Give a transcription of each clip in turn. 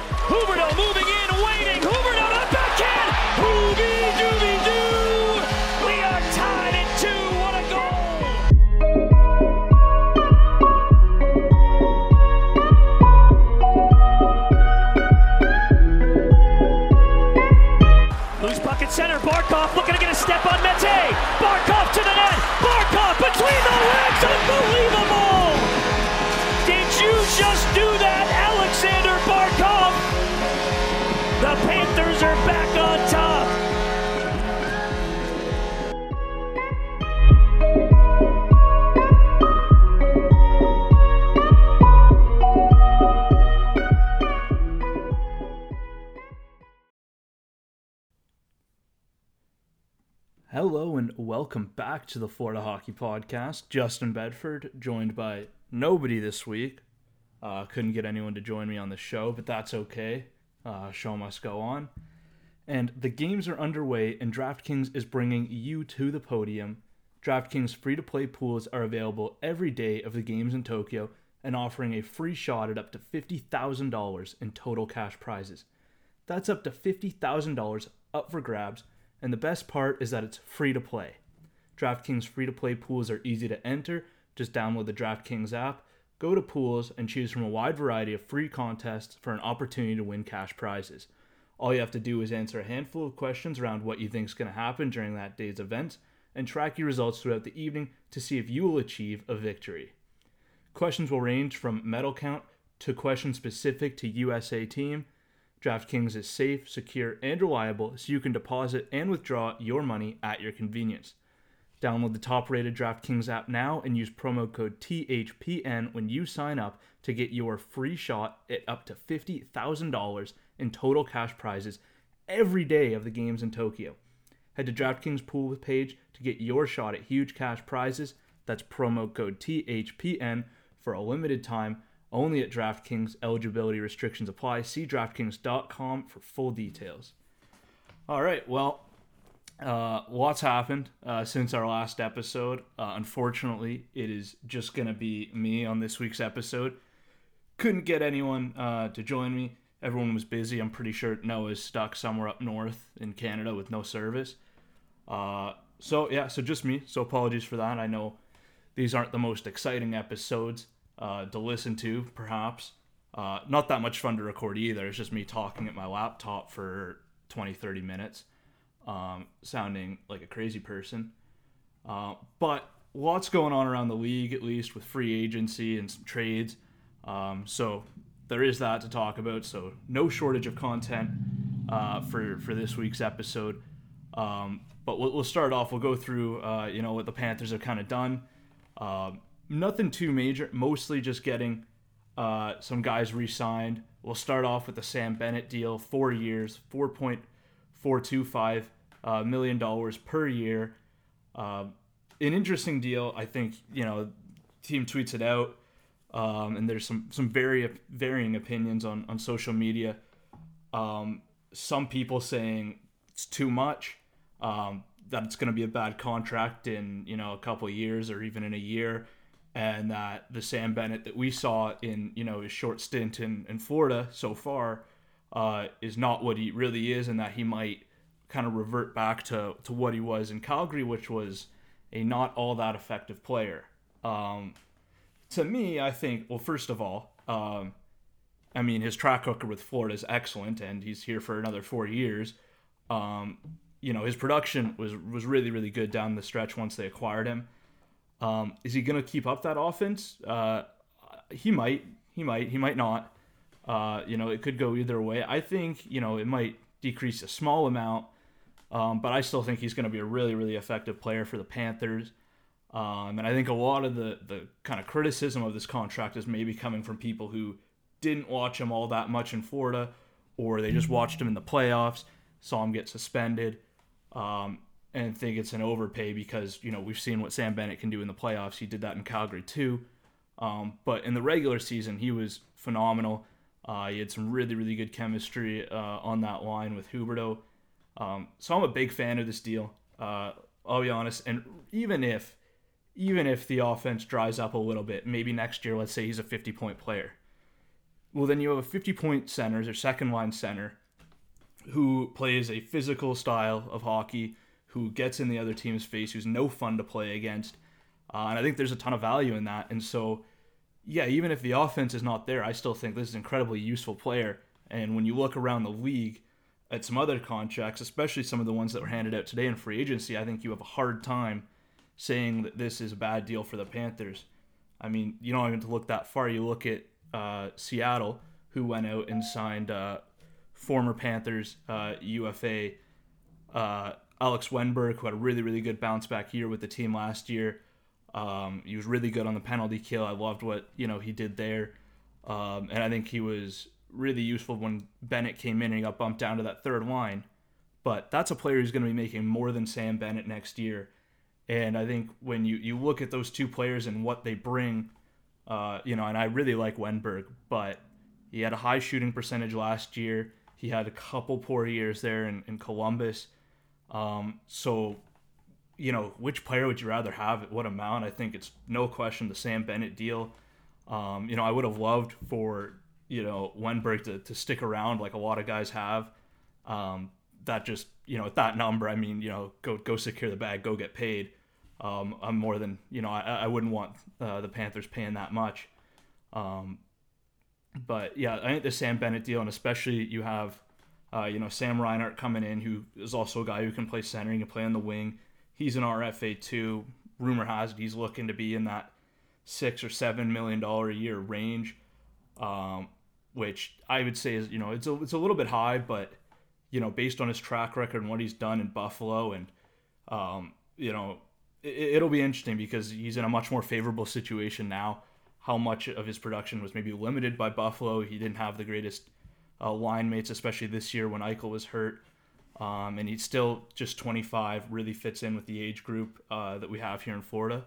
Huberdeau moving in, waiting. Huberdeau to backhand. Hoobie-dooby-doo. We are tied at 2. What a goal. Loose puck at center. Barkov looking to get a step on Mete. Barkov to the net. Barkov between the legs. Unbelievable. Did you just do that, Alexander Barkov? The Panthers are back on top. Hello and welcome back to the Florida Hockey Podcast. Justin Bedford, joined by nobody this week. Couldn't get anyone to join me on the show, but that's okay. Show must go on. And the games are underway, and DraftKings is bringing you to the podium. DraftKings free-to-play pools are available every day of the games in Tokyo and offering a free shot at up to $50,000 in total cash prizes. That's up to $50,000 up for grabs, and the best part is that it's free to play. DraftKings free-to-play pools are easy to enter. Just download the DraftKings app, go to pools, and choose from a wide variety of free contests for an opportunity to win cash prizes. All you have to do is answer a handful of questions around what you think is going to happen during that day's events, and track your results throughout the evening to see if you will achieve a victory. Questions will range from medal count to questions specific to USA team. DraftKings is safe, secure, and reliable, so you can deposit and withdraw your money at your convenience. Download the top-rated DraftKings app now and use promo code THPN when you sign up to get your free shot at up to $50,000 in total cash prizes every day of the games in Tokyo. Head to DraftKings pool page to get your shot at huge cash prizes. That's promo code THPN for a limited time. Only at DraftKings. Eligibility restrictions apply. See DraftKings.com for full details. All right, well, lots happened since our last episode. Unfortunately, it is just going to be me on this week's episode. Couldn't get anyone to join me. Everyone was busy. I'm pretty sure Noah's stuck somewhere up north in Canada with no service. So just me. So apologies for that. I know these aren't the most exciting episodes to listen to, perhaps. Not that much fun to record either. It's just me talking at my laptop for 20-30 minutes, sounding like a crazy person. But lots going on around the league, at least with free agency and some trades. So there is that to talk about. So no shortage of content for this week's episode. But we'll start off. We'll go through what the Panthers have kind of done. Nothing too major, mostly just getting some guys re-signed. We'll start off with the Sam Bennett deal, 4 years, $4.425 million per year. An interesting deal, I think, team tweets it out, and there's some varying opinions on social media. Some people saying it's too much, that it's going to be a bad contract in, a couple of years or even in a year. And that the Sam Bennett that we saw in, his short stint in Florida so far is not what he really is, and that he might kind of revert back to what he was in Calgary, which was a not all that effective player. To me, I think, well, first of all, his track record with Florida is excellent, and he's here for another 4 years. His production was really, really good down the stretch once they acquired him. Is he going to keep up that offense? He might not. It could go either way. I think, it might decrease a small amount, but I still think he's going to be a really, really effective player for the Panthers. And I think a lot of the kind of criticism of this contract is maybe coming from people who didn't watch him all that much in Florida, or they just watched him in the playoffs, saw him get suspended, and think it's an overpay because, we've seen what Sam Bennett can do in the playoffs. He did that in Calgary too. But in the regular season, he was phenomenal. He had some really, really good chemistry on that line with Huberdeau. So I'm a big fan of this deal. I'll be honest. And even if the offense dries up a little bit, maybe next year, let's say he's a 50-point player, Well, then you have a 50-point center, or second-line center, who plays a physical style of hockey, who gets in the other team's face, who's no fun to play against. And I think there's a ton of value in that. And so, yeah, even if the offense is not there, I still think this is an incredibly useful player. And when you look around the league at some other contracts, especially some of the ones that were handed out today in free agency, I think you have a hard time saying that this is a bad deal for the Panthers. I mean, you don't even have to look that far. You look at Seattle, who went out and signed former Panthers UFA Alex Wenberg, who had a really, really good bounce back year with the team last year. He was really good on the penalty kill. I loved what he did there, and I think he was really useful when Bennett came in and he got bumped down to that third line. But that's a player who's going to be making more than Sam Bennett next year. And I think when you look at those two players and what they bring, and I really like Wenberg, but he had a high shooting percentage last year. He had a couple poor years there in Columbus. So, which player would you rather have at what amount? I think it's no question the Sam Bennett deal. I would have loved for, Wenberg to stick around like a lot of guys have. That just, at that number, I mean, go secure the bag, go get paid. I'm more than, I wouldn't want the Panthers paying that much. But yeah, I think the Sam Bennett deal, and especially you have, Sam Reinhart coming in, who is also a guy who can play center, he can play on the wing. He's an RFA too. Rumor has it he's looking to be in that $6 or $7 million a year range, which I would say is, it's a little bit high, but based on his track record and what he's done in Buffalo, and it'll be interesting because he's in a much more favorable situation now. How much of his production was maybe limited by Buffalo? He didn't have the greatest line mates, especially this year when Eichel was hurt. And he's still just 25, really fits in with the age group that we have here in Florida.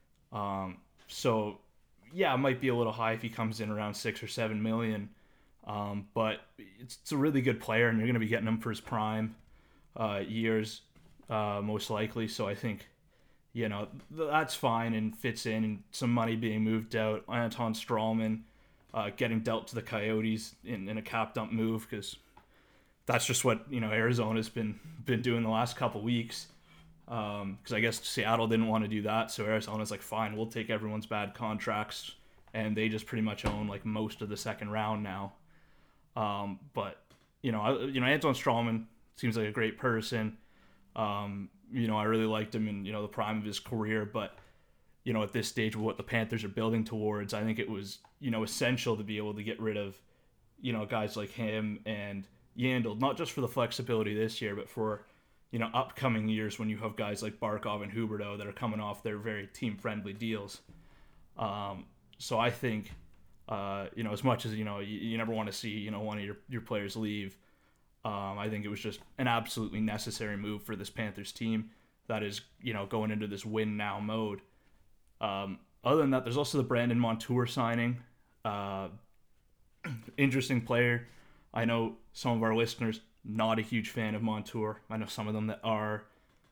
So, yeah, it might be a little high if he comes in around 6 or 7 million. But it's a really good player, and you're going to be getting him for his prime years, most likely. So I think, that's fine and fits in, and some money being moved out. Anton Strawman getting dealt to the Coyotes in a cap dump move, because that's just what Arizona's been doing the last couple weeks. Because I guess Seattle didn't want to do that, so Arizona's like, fine, we'll take everyone's bad contracts, and they just pretty much own like most of the second round now. But Anton Strawman seems like a great person. I really liked him in the prime of his career, but at this stage of what the Panthers are building towards, I think it was essential to be able to get rid of guys like him and Yandel, not just for the flexibility this year, but for upcoming years when you have guys like Barkov and Huberdeau that are coming off their very team friendly deals. So I think as much as you never want to see one of your players leave, I think it was just an absolutely necessary move for this Panthers team that is going into this win now mode. Other than that, there's also the Brandon Montour signing. Interesting player. I know some of our listeners not a huge fan of Montour. I know some of them that are.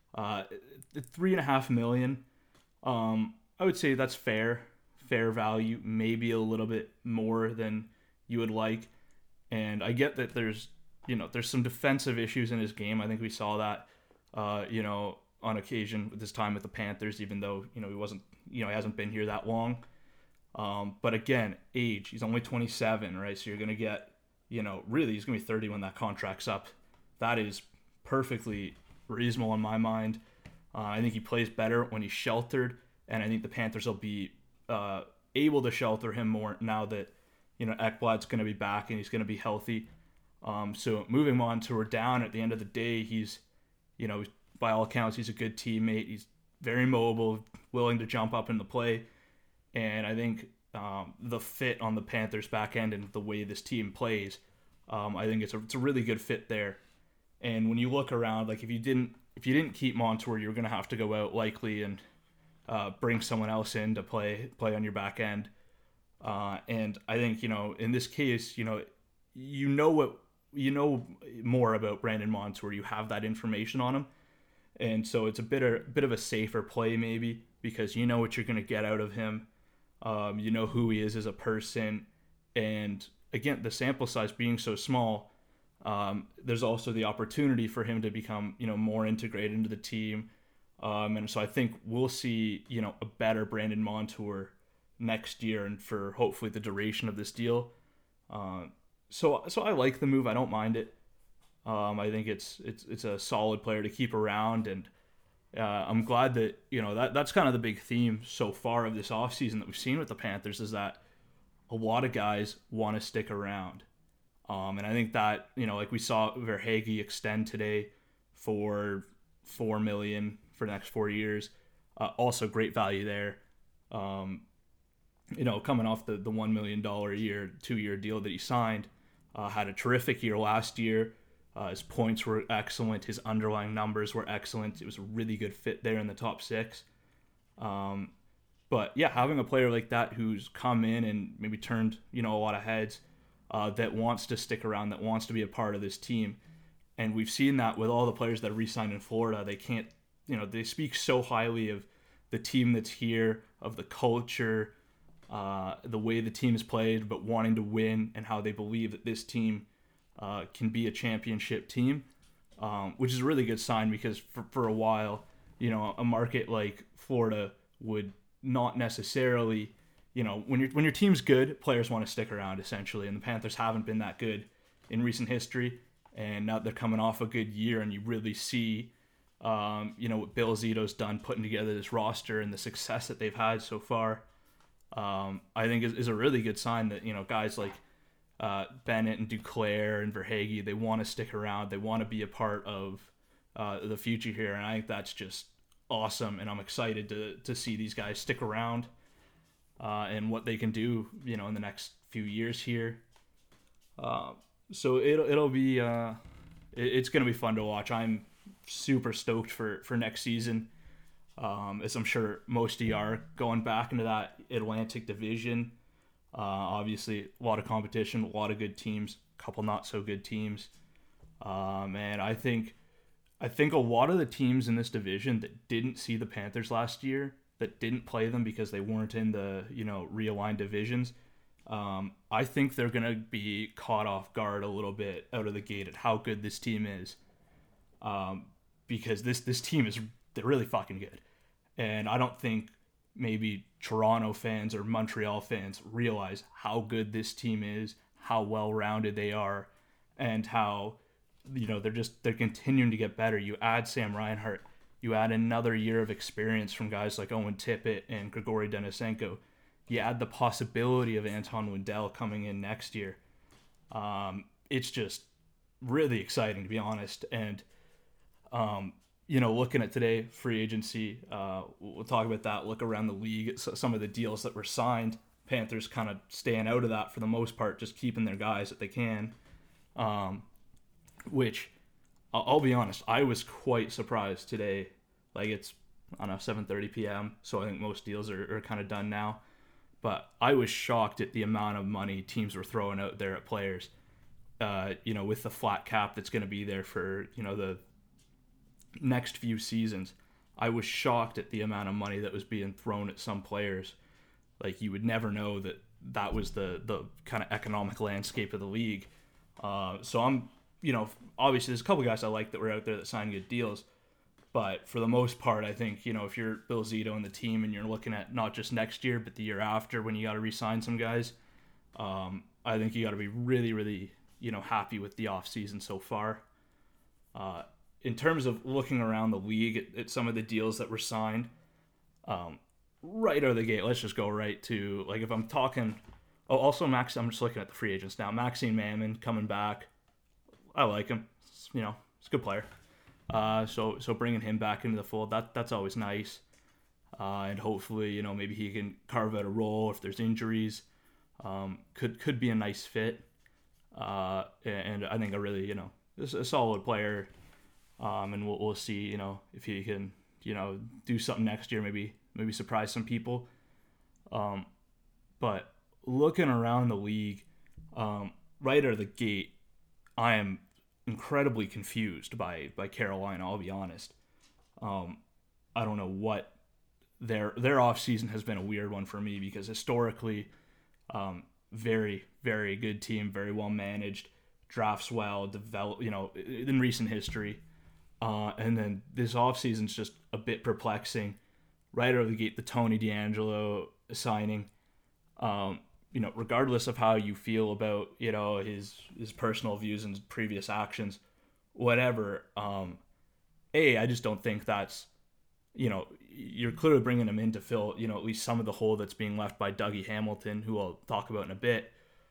$3.5 million. I would say that's fair value. Maybe a little bit more than you would like. And I get that there's some defensive issues in his game. I think we saw that, on occasion with his time with the Panthers, even though, he wasn't, he hasn't been here that long. But again, age, he's only 27, right? So you're going to get, really he's going to be 30 when that contract's up. That is perfectly reasonable in my mind. I think he plays better when he's sheltered, and I think the Panthers will be able to shelter him more now that, Ekblad's going to be back and he's going to be healthy. So moving Montour down, at the end of the day, he's, by all accounts, he's a good teammate. He's very mobile, willing to jump up in the play. And I think the fit on the Panthers back end and the way this team plays, I think it's a really good fit there. And when you look around, like if you didn't keep Montour, you're going to have to go out likely and bring someone else in to play on your back end. And I think, in this case, you know more about Brandon Montour. You have that information on him, and so it's a bit of a safer play maybe, because what you're going to get out of him. Who he is as a person, and again, the sample size being so small, there's also the opportunity for him to become, more integrated into the team. And so I think we'll see, a better Brandon Montour next year and for hopefully the duration of this deal. So I like the move. I don't mind it. I think it's a solid player to keep around, and I'm glad that that's kind of the big theme so far of this offseason that we've seen with the Panthers is that a lot of guys want to stick around, and I think that like we saw Verhaeghe extend today for $4 million for the next 4 years, also great value there. Coming off the $1 million a year 2-year deal that he signed, had a terrific year last year. His points were excellent. His underlying numbers were excellent. It was a really good fit there in the top 6. But yeah, having a player like that who's come in and maybe turned, a lot of heads, that wants to stick around, that wants to be a part of this team. And we've seen that with all the players that re-signed in Florida. They can't, they speak so highly of the team that's here, of the culture, the way the team is played, but wanting to win and how they believe that this team can be a championship team, which is a really good sign because for a while, a market like Florida would not necessarily, when your team's good, players want to stick around essentially, and the Panthers haven't been that good in recent history, and now they're coming off a good year, and you really see, what Bill Zito's done putting together this roster and the success that they've had so far. I think is a really good sign that guys like Bennett and Duclair and Verhaeghe, they want to stick around, they want to be a part of the future here, and I think that's just awesome, and I'm excited to see these guys stick around and what they can do in the next few years here. So it'll be it's gonna be fun to watch. I'm super stoked for next season, as I'm sure most of you are, going back into that Atlantic Division. Obviously, a lot of competition, a lot of good teams, a couple not so good teams. And I think a lot of the teams in this division that didn't see the Panthers last year, that didn't play them because they weren't in the realigned divisions, I think they're gonna be caught off guard a little bit out of the gate at how good this team is, because this team they're really fucking good, and I don't think maybe Toronto fans or Montreal fans realize how good this team is, how well-rounded they are, and how they're continuing to get better. You add Sam Reinhart, you add another year of experience from guys like Owen Tippett and Grigory Denisenko. You add the possibility of Anton Lundell coming in next year. It's just really exciting, to be honest. And looking at today, free agency, we'll talk about that, look around the league, some of the deals that were signed. Panthers kind of staying out of that for the most part, just keeping their guys that they can, which I'll be honest, I was quite surprised today. Like, it's, I don't know, 7:30 p.m., so I think most deals are kind of done now. But I was shocked at the amount of money teams were throwing out there at players, with the flat cap that's going to be there for, the next few seasons. I was shocked at the amount of money that was being thrown at some players. Like, you would never know that was the kind of economic landscape of the league. So I'm, obviously there's a couple guys I like that were out there that signed good deals. But for the most part, I think, if you're Bill Zito and the team and you're looking at not just next year, but the year after when you got to re-sign some guys, I think you got to be really, really, happy with the offseason so far. In terms of looking around the league at some of the deals that were signed, right out of the gate, let's just go right to, like, if I'm talking... Oh, also, I'm just looking at the free agents now. Maxime Mammon coming back. I like him. He's a good player. So bringing him back into the fold, that's always nice. And hopefully, maybe he can carve out a role if there's injuries. Could be a nice fit. And I think a really, a solid player. And we'll see, if he can, do something next year, maybe surprise some people. But looking around the league, right out of the gate, I am incredibly confused by Carolina, I'll be honest. I don't know what their offseason has been a weird one for me, because historically, very, very good team, very well managed, drafts well, develop, in recent history. And then this offseason's just a bit perplexing. Right out of the gate, the Tony DeAngelo signing, regardless of how you feel about, his personal views and previous actions, whatever, I just don't think that's, you're clearly bringing him in to fill, at least some of the hole that's being left by Dougie Hamilton, who I'll talk about in a bit.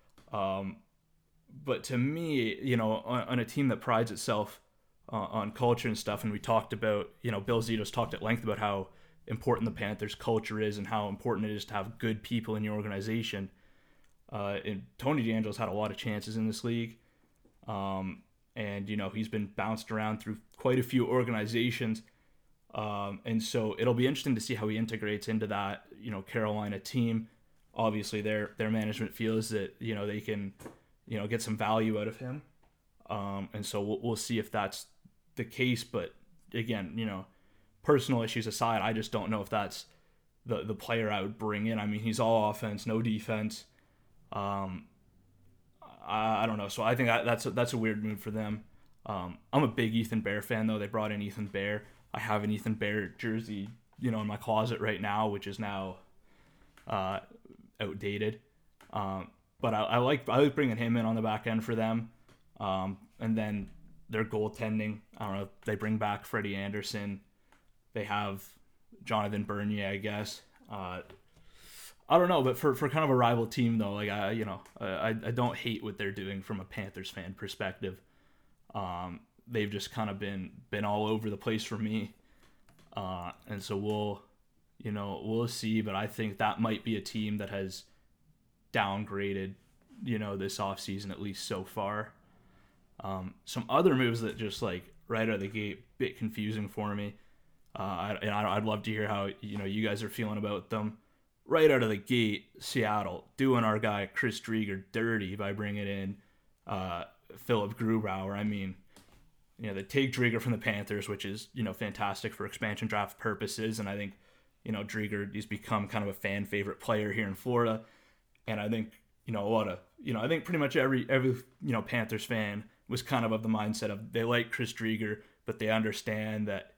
But to me, on a team that prides itself on culture and stuff, and we talked about, Bill Zito's talked at length about how important the Panthers culture is and how important it is to have good people in your organization. And Tony DeAngelo's had a lot of chances in this league. And, he's been bounced around through quite a few organizations. And so it'll be interesting to see how he integrates into that, Carolina team. Obviously, their management feels that, they can, get some value out of him. And so we'll see if that's the case. But again, personal issues aside, I just don't know if that's the player I would bring in. I mean, he's all offense, no defense. I don't know. So I think that's a weird move for them. I'm a big Ethan Bear fan, though. They brought in Ethan Bear. I have an Ethan Bear jersey, in my closet right now, which is now outdated. But I like bringing him in on the back end for them. And then their goaltending, I don't know, they bring back Freddie Anderson. They have Jonathan Bernier, I guess. I don't know, but for kind of a rival team though, like I don't hate what they're doing from a Panthers fan perspective. They've just kind of been all over the place for me, and so we'll see. But I think that might be a team that has downgraded, this offseason at least so far. Some other moves that just like right out of the gate, bit confusing for me. I'd love to hear how you guys are feeling about them. Right out of the gate, Seattle doing our guy Chris Driedger dirty by bringing in Philip Grubauer. I mean, they take Driedger from the Panthers, which is fantastic for expansion draft purposes, and I think Driedger, he's become kind of a fan favorite player here in Florida, and I think I think pretty much every Panthers fan was kind of the mindset of they like Chris Driedger, but they understand that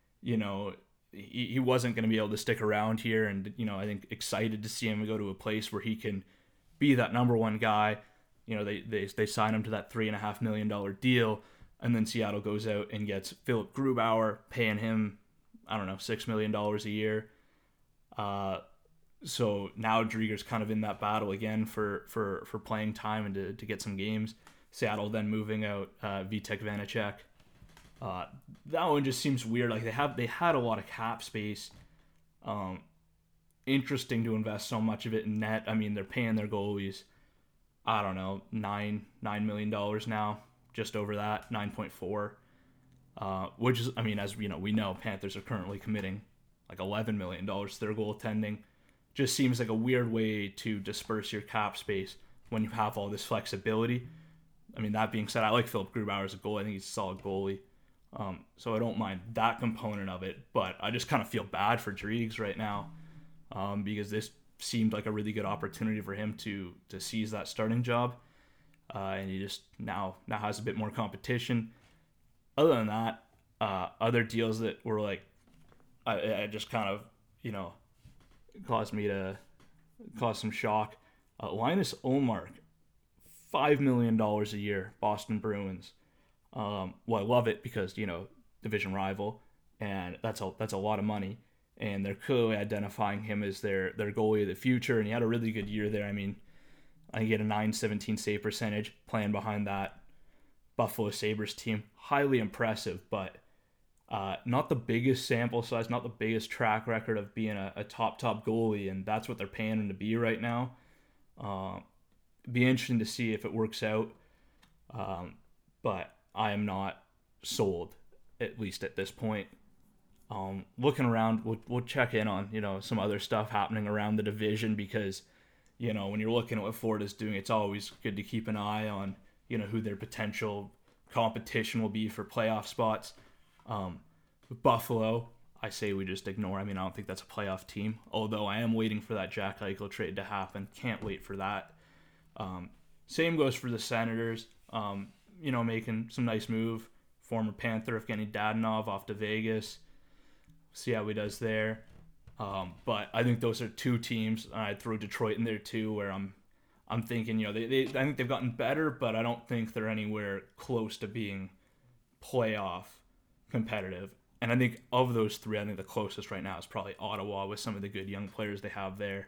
he wasn't going to be able to stick around here, and I think excited to see him go to a place where he can be that number one guy. They sign him to that $3.5 million deal, and then Seattle goes out and gets Philip Grubauer, paying him $6 million a year. So now Driedger's kind of in that battle again for playing time and to get some games. Seattle then moving out Vitek Vanacek. That one just seems weird. Like they had a lot of cap space. Interesting to invest so much of it in net. I mean, they're paying their goalies, I don't know, $9 million now, just over that, 9.4. Which is, I mean, as we know, Panthers are currently committing like $11 million to their goaltending. Just seems like a weird way to disperse your cap space when you have all this flexibility. I mean, that being said, I like Philip Grubauer as a goalie. I think he's a solid goalie. So I don't mind that component of it, but I just kind of feel bad for Driegs right now, because this seemed like a really good opportunity for him to seize that starting job, and he just now has a bit more competition. Other than that, other deals that were like, I just kind of caused some shock. Linus Ullmark, $5 million a year, Boston Bruins. Well, I love it because, division rival, and that's a lot of money, and they're clearly identifying him as their goalie of the future, and he had a really good year there. I mean, I think he had a .917 save percentage playing behind that Buffalo Sabres team. Highly impressive, but not the biggest sample size, not the biggest track record of being a top goalie, and that's what they're paying him to be right now. Be interesting to see if it works out, but I am not sold, at least at this point. Looking around, we'll check in on some other stuff happening around the division, because when you're looking at what Florida's doing, it's always good to keep an eye on who their potential competition will be for playoff spots. Buffalo, I say we just ignore. I mean, I don't think that's a playoff team, although I am waiting for that Jack Eichel trade to happen. Can't wait for that. Same goes for the Senators. Making some nice move. Former Panther Evgeny Dadonov off to Vegas. See how he does there. But I think those are two teams. I'd throw Detroit in there too, where I'm thinking, I think they've gotten better, but I don't think they're anywhere close to being playoff competitive. And I think of those three, I think the closest right now is probably Ottawa with some of the good young players they have there.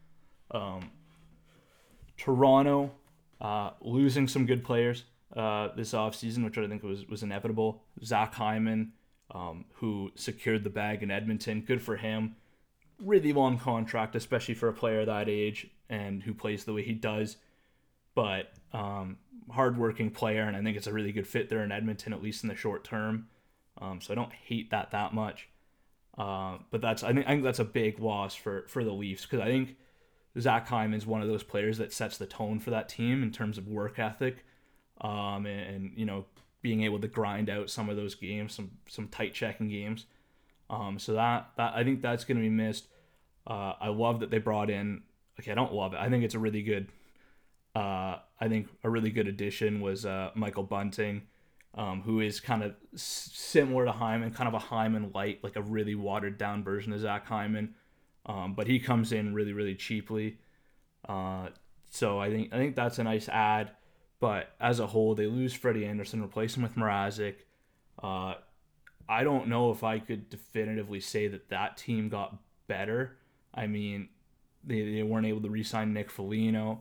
Toronto, losing some good players this offseason, which I think was inevitable. Zach Hyman, who secured the bag in Edmonton. Good for him. Really long contract, especially for a player that age and who plays the way he does. But hardworking player, and I think it's a really good fit there in Edmonton, at least in the short term. So I don't hate that much. But I think that's a big loss for the Leafs, because I think Zach Hyman's one of those players that sets the tone for that team in terms of work ethic, and being able to grind out some of those games, some tight checking games. So that I think that's going to be missed. I love that they brought in. Okay, I don't love it. I think it's a really good. I think a really good addition was Michael Bunting, who is kind of similar to Hyman, kind of a Hyman light, like a really watered down version of Zach Hyman. But he comes in really, really cheaply. So I think that's a nice add. But as a whole, they lose Freddie Anderson, replace him with Mrazek. I don't know if I could definitively say that team got better. I mean, they weren't able to re-sign Nick Foligno.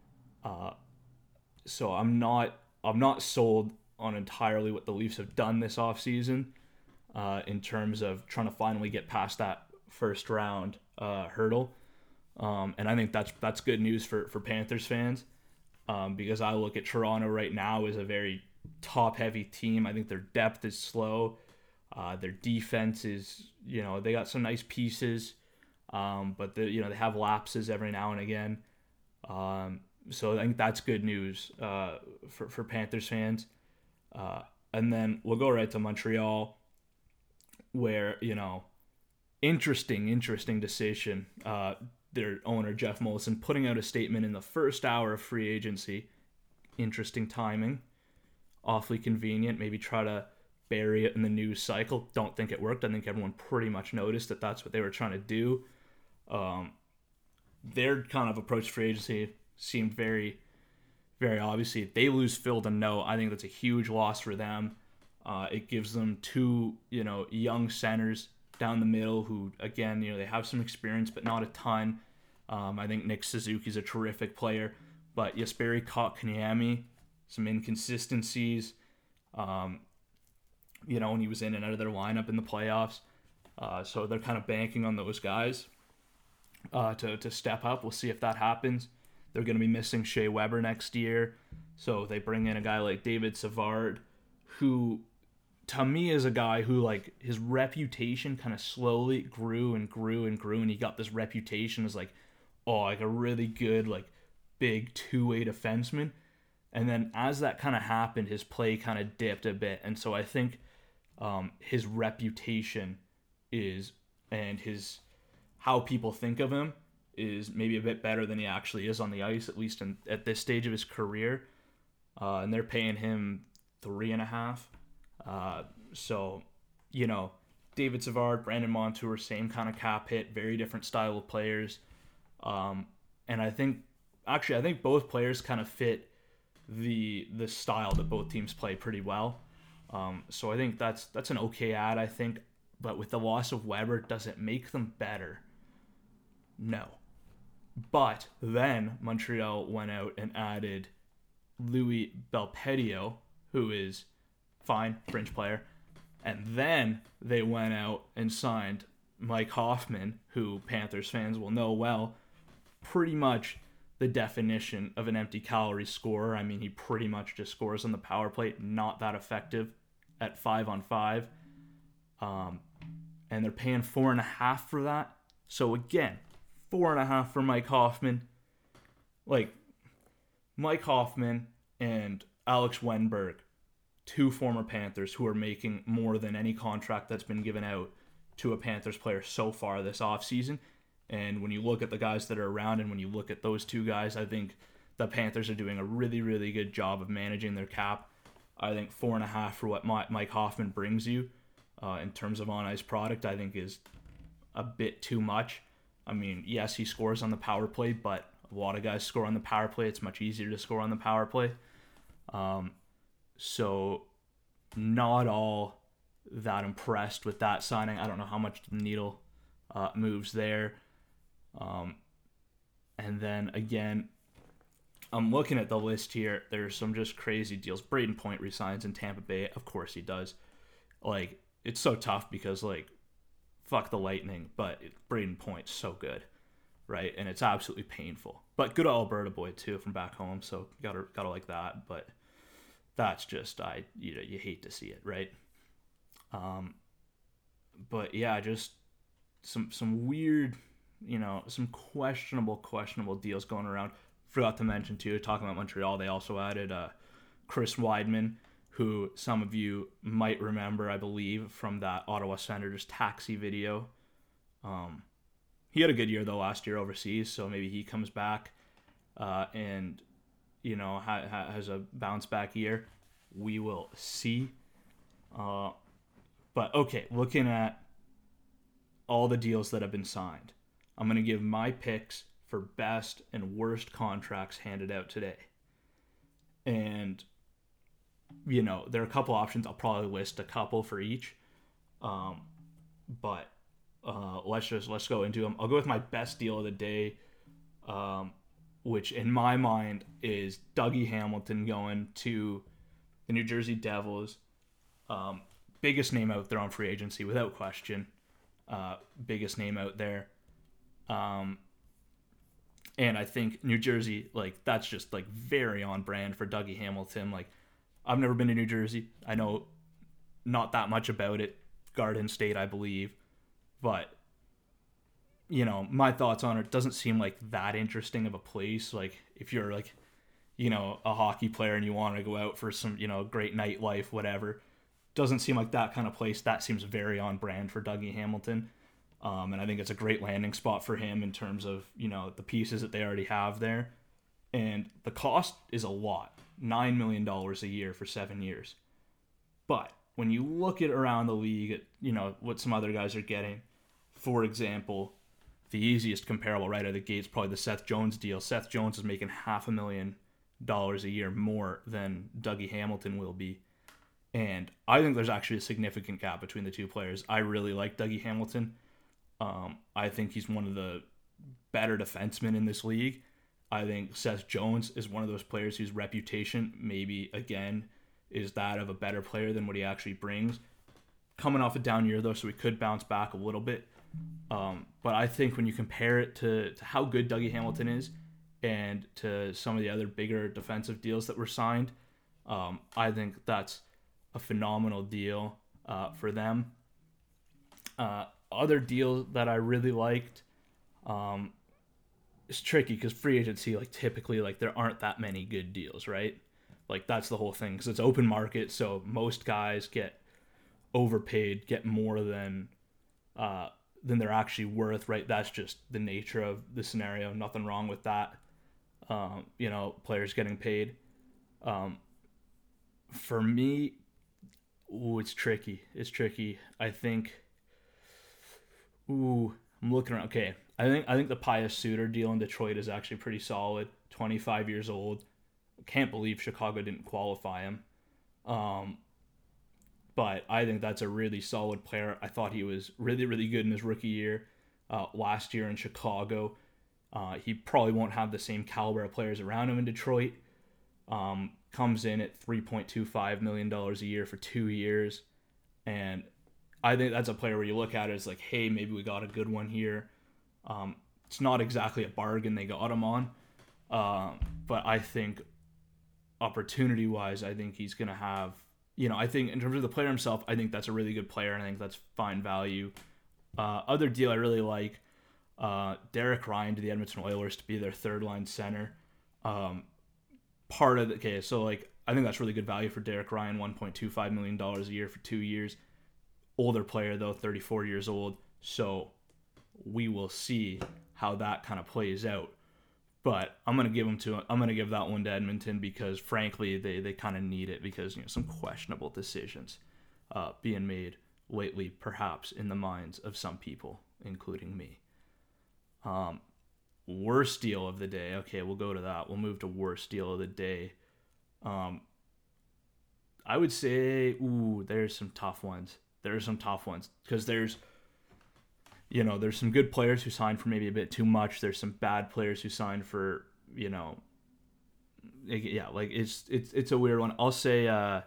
So I'm not sold on entirely what the Leafs have done this offseason in terms of trying to finally get past that first round hurdle. And I think that's good news for Panthers fans, because I look at Toronto right now as a very top-heavy team. I think their depth is slow. Their defense is, they got some nice pieces, but they have lapses every now and again. So I think that's good news for Panthers fans. And then we'll go right to Montreal, where, interesting decision. Their owner, Jeff Molson, putting out a statement in the first hour of free agency. Interesting timing. Awfully convenient. Maybe try to bury it in the news cycle. Don't think it worked. I think everyone pretty much noticed that that's what they were trying to do. Their kind of approach to free agency seemed very, very obviously. If they lose Phil Deneau, I think that's a huge loss for them. It gives them two, young centers down the middle who, again, they have some experience, but not a ton. I think Nick Suzuki's a terrific player, but Jesperi Kotkaniemi, some inconsistencies, when he was in and out of their lineup in the playoffs. So they're kind of banking on those guys to step up. We'll see if that happens. They're going to be missing Shea Weber next year, so they bring in a guy like David Savard, who, to me, is a guy who, like, his reputation kind of slowly grew, and he got this reputation as like a really good, like, big two-way defenseman. And then as that kind of happened, his play kind of dipped a bit, and so I think his reputation and his how people think of him is maybe a bit better than he actually is on the ice, at least at this stage of his career. And they're paying him $3.5. So, David Savard, Brandon Montour, same kind of cap hit, very different style of players. And I think both players kind of fit the style that both teams play pretty well. So I think that's an okay add, I think. But with the loss of Weber, does it make them better? No. But then Montreal went out and added Louis Belpedio, who is fine, French player. And then they went out and signed Mike Hoffman, who Panthers fans will know well, pretty much the definition of an empty calorie scorer. I mean, he pretty much just scores on the power play, not that effective at 5-on-5. And they're paying $4.5 for that. So again, $4.5 for Mike Hoffman. Like, Mike Hoffman and Alex Wennberg, two former Panthers who are making more than any contract that's been given out to a Panthers player so far this offseason. And when you look at the guys that are around, and when you look at those two guys, I think the Panthers are doing a really, really good job of managing their cap. I think 4.5 for what Mike Hoffman brings you in terms of on-ice product, I think is a bit too much. I mean, yes, he scores on the power play, but a lot of guys score on the power play. It's much easier to score on the power play. So not all that impressed with that signing. I don't know how much the needle moves there. And then again, I'm looking at the list here. There's some just crazy deals. Braden Point resigns in Tampa Bay. Of course he does. Like, it's so tough because, like, fuck the Lightning, but Braden Point's so good, right? And it's absolutely painful. But good Alberta boy too from back home, so gotta like that. But that's just you hate to see it, right? But yeah, just some weird, some questionable deals going around. Forgot to mention too, talking about Montreal, they also added Chris Weidman, who some of you might remember, I believe, from that Ottawa Senators taxi video. He had a good year though last year overseas, so maybe he comes back and has a bounce back year. We will see. But okay, looking at all the deals that have been signed, I'm going to give my picks for best and worst contracts handed out today. And, there are a couple options. I'll probably list a couple for each. But let's go into them. I'll go with my best deal of the day, which in my mind is Dougie Hamilton going to the New Jersey Devils. Biggest name out there on free agency, without question. Biggest name out there. And I think New Jersey, that's just, very on brand for Dougie Hamilton. I've never been to New Jersey. I know not that much about it. Garden State, I believe. But, my thoughts on it doesn't seem like that interesting of a place. If you're, a hockey player and you want to go out for some, great nightlife, whatever, doesn't seem like that kind of place. That seems very on brand for Dougie Hamilton. And I think it's a great landing spot for him in terms of, the pieces that they already have there. And the cost is a lot. $9 million a year for 7 years. But when you look at around the league at, what some other guys are getting, for example, the easiest comparable right out of the gate is probably the Seth Jones deal. Seth Jones is making $500,000 a year more than Dougie Hamilton will be. And I think there's actually a significant gap between the two players. I really like Dougie Hamilton. I think he's one of the better defensemen in this league. I think Seth Jones is one of those players whose reputation maybe, again, is that of a better player than what he actually brings. Coming off a down year, though, so he could bounce back a little bit. But I think when you compare it to how good Dougie Hamilton is and to some of the other bigger defensive deals that were signed, I think that's a phenomenal deal for them. Other deal that I really liked, it's tricky because free agency, typically, there aren't that many good deals, right? That's the whole thing, because it's open market, so most guys get overpaid, get more than they're actually worth, right? That's just the nature of the scenario. Nothing wrong with that. Players getting paid. For me, it's tricky. I think. I'm looking around. Okay, I think the Pius Suter deal in Detroit is actually pretty solid. 25 years old. Can't believe Chicago didn't qualify him. But I think that's a really solid player. I thought he was really, really good in his rookie year last year in Chicago. He probably won't have the same caliber of players around him in Detroit. Comes in at $3.25 million a year for 2 years. And I think that's a player where you look at it as hey, maybe we got a good one here. It's not exactly a bargain they got him on. But I think opportunity-wise, I think he's going to have, I think in terms of the player himself, I think that's a really good player, and I think that's fine value. Other deal I really like, Derek Ryan to the Edmonton Oilers to be their third-line center. I think that's really good value for Derek Ryan, $1.25 million a year for 2 years. Older player, though, 34 years old, so we will see how that kind of plays out. But I'm gonna give that one to Edmonton because frankly they kind of need it because some questionable decisions being made lately, perhaps in the minds of some people, including me. Worst deal of the day. Okay, we'll go to that. We'll move to worst deal of the day. I would say, there's some tough ones. Because there's some good players who signed for maybe a bit too much. There's some bad players who signed for, it's a weird one. I'll say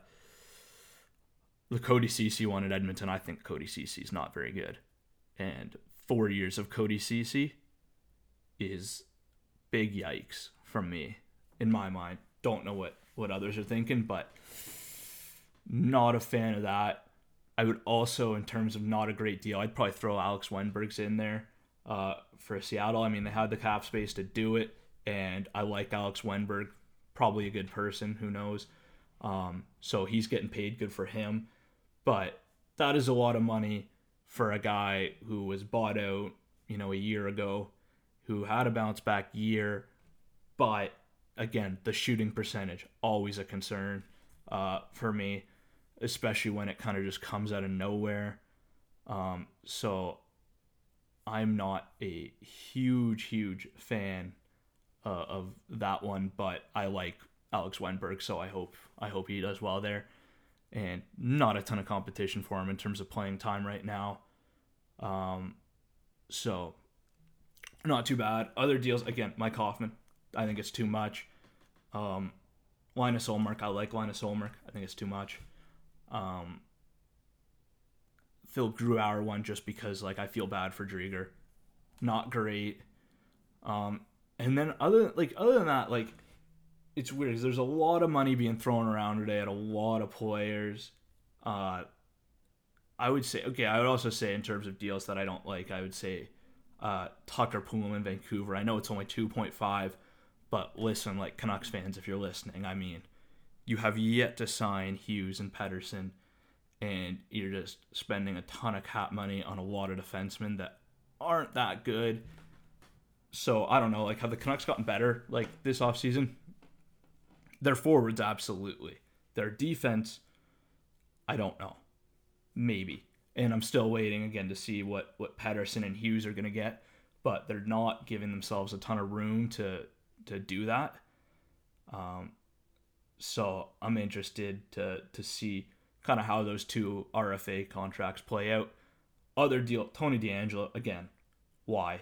the Cody Ceci one at Edmonton. I think Cody Ceci is not very good. And 4 years of Cody Ceci is big yikes from me, in my mind. Don't know what others are thinking, but not a fan of that. I would also, in terms of not a great deal, I'd probably throw Alex Wennberg's in there for Seattle. I mean, they had the cap space to do it, and I like Alex Wennberg, probably a good person, who knows. So he's getting paid, good for him. But that is a lot of money for a guy who was bought out, a year ago, who had a bounce back year. But again, the shooting percentage, always a concern for me, especially when it kind of just comes out of nowhere. So I'm not a huge fan of that one, but I like Alex Wennberg, so I hope he does well there. And not a ton of competition for him in terms of playing time right now. So not too bad. Other deals, again, Mike Hoffman, I think it's too much. Linus Ullmark, I like Linus Ullmark. I think it's too much. Phil Grubauer one just because I feel bad for Drieger. Not great. And then other than that, it's weird because there's a lot of money being thrown around today at a lot of players. I would also say in terms of deals that I don't like, I would say Tucker Poolman, Vancouver. I know it's only 2.5, but listen, Canucks fans, if you're listening, I mean, you have yet to sign Hughes and Pettersson, and you're just spending a ton of cap money on a lot of defensemen that aren't that good. So I don't know, have the Canucks gotten better this offseason? Their forwards, absolutely. Their defense, I don't know. Maybe. And I'm still waiting again to see what Pettersson and Hughes are going to get, but they're not giving themselves a ton of room to do that. So I'm interested to see kind of how those two RFA contracts play out. Other deal, Tony DeAngelo, again, why?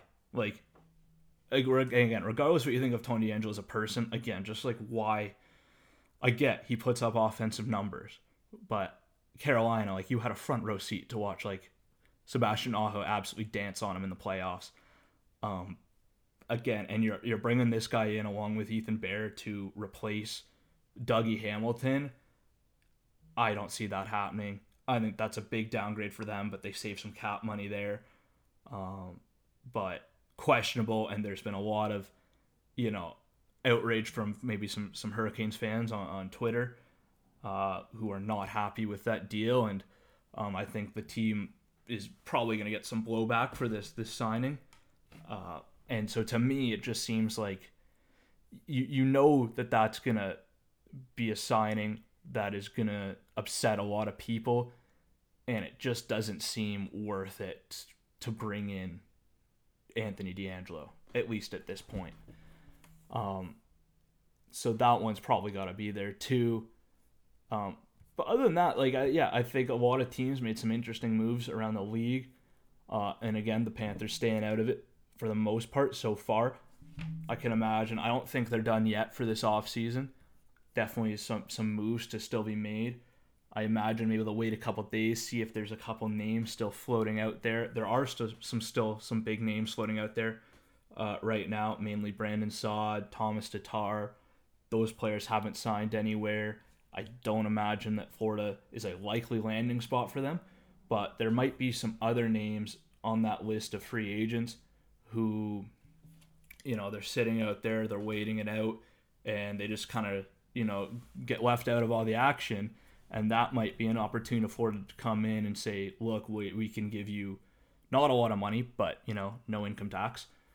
Again, regardless of what you think of Tony DeAngelo as a person, again, just why? I get he puts up offensive numbers, but Carolina, you had a front row seat to watch Sebastian Aho absolutely dance on him in the playoffs. Again, and you're bringing this guy in along with Ethan Bear to replace Dougie Hamilton. I don't see that happening. I think that's a big downgrade for them, but they save some cap money there. But questionable, and there's been a lot of, outrage from maybe some Hurricanes fans on Twitter who are not happy with that deal, and I think the team is probably going to get some blowback for this signing. And so to me, it just seems like that's going to be a signing that is going to upset a lot of people, and it just doesn't seem worth it to bring in Anthony DeAngelo, at least at this point. So that one's probably got to be there too. But other than that, I think a lot of teams made some interesting moves around the league. And again, the Panthers staying out of it for the most part so far. I can imagine. I don't think they're done yet for this offseason. Definitely some moves to still be made. I imagine maybe they'll wait a couple days, see if there's a couple names still floating out there. There are still some big names floating out there right now, mainly Brandon Saad, Thomas Tatar. Those players haven't signed anywhere. I don't imagine that Florida is a likely landing spot for them, but there might be some other names on that list of free agents who, they're sitting out there, they're waiting it out, and they just kind of, get left out of all the action. And that might be an opportunity for Florida to come in and say, look, we can give you not a lot of money, but, no income tax.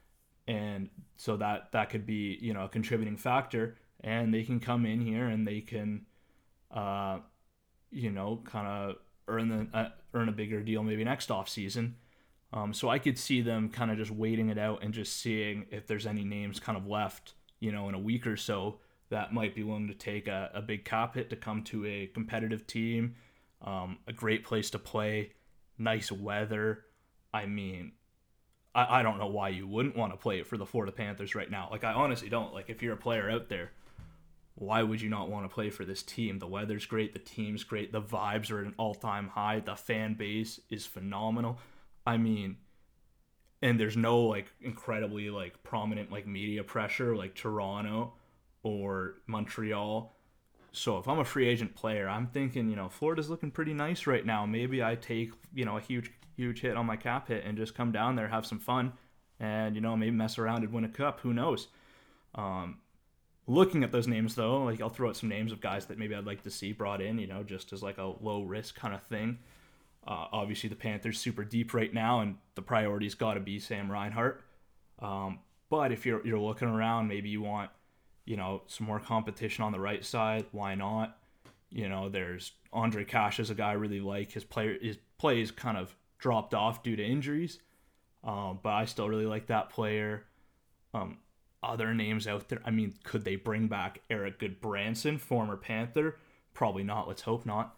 And so that could be, you know, a contributing factor, and they can come in here and they can, you know, kind of earn a bigger deal maybe next off season. So I could see them kind of just waiting it out and just seeing if there's any names kind of left, you know, in a week or so that might be willing to take a big cap hit to come to a competitive team, a great place to play, nice weather. I mean, I don't know why you wouldn't want to play it for the Florida Panthers right now. Like, I honestly don't. Like, if you're a player out there, why would you not want to play for this team? The weather's great, the team's great, the vibes are at an all-time high, the fan base is phenomenal. I mean, and there's no, like, incredibly, like, prominent, like, media pressure like Toronto or Montreal. So if I'm a free agent player, I'm thinking, you know, Florida's looking pretty nice right now. Maybe I take, you know, a huge hit on my cap hit and just come down there, have some fun, and, you know, maybe mess around and win a cup. Who knows? Looking at those names, though, like, I'll throw out some names of guys that maybe I'd like to see brought in, you know, just as like a low risk kind of thing. Obviously, the Panthers super deep right now, and the priority's got to be Sam Reinhart. But if you're looking around, maybe you want, you know, some more competition on the right side. Why not? You know, there's Andre Cash is a guy I really like. His plays kind of dropped off due to injuries, but I still really like that player. Other names out there, I mean, could they bring back Eric Goodbranson, former Panther? Probably not. Let's hope not.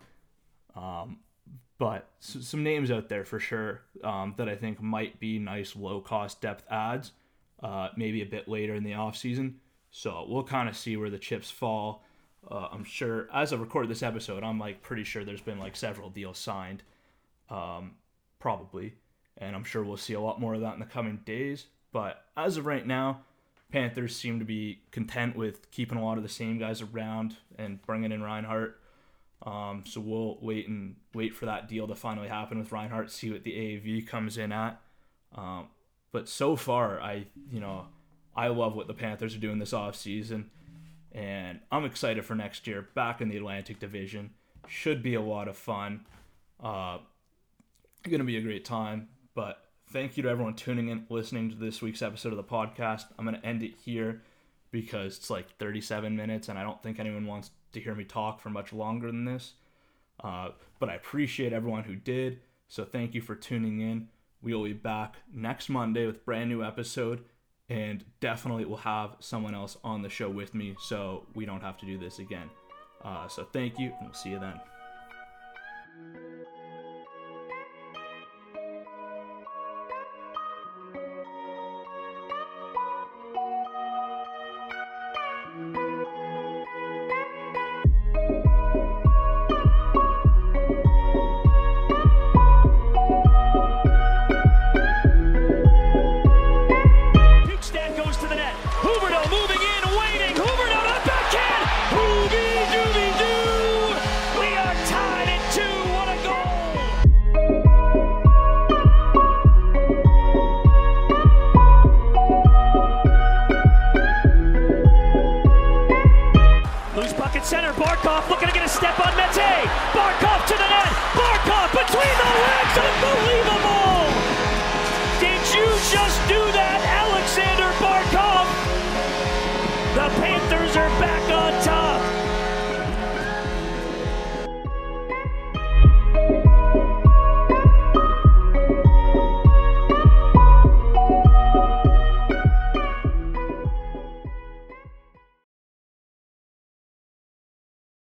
But some names out there for sure that I think might be nice low-cost depth adds, maybe a bit later in the offseason. So we'll kind of see where the chips fall. I'm sure, as I record this episode, I'm like pretty sure there's been like several deals signed, probably. And I'm sure we'll see a lot more of that in the coming days. But as of right now, Panthers seem to be content with keeping a lot of the same guys around and bringing in Reinhart. So we'll wait for that deal to finally happen with Reinhart, see what the AAV comes in at. But so far, I love what the Panthers are doing this offseason, and I'm excited for next year. Back in the Atlantic Division, should be a lot of fun. Going to be a great time. But thank you to everyone tuning in, listening to this week's episode of the podcast. I'm going to end it here because it's like 37 minutes, and I don't think anyone wants to hear me talk for much longer than this. But I appreciate everyone who did, so thank you for tuning in. We will be back next Monday with a brand new episode, and definitely will have someone else on the show with me so we don't have to do this again. So thank you, and we'll see you then.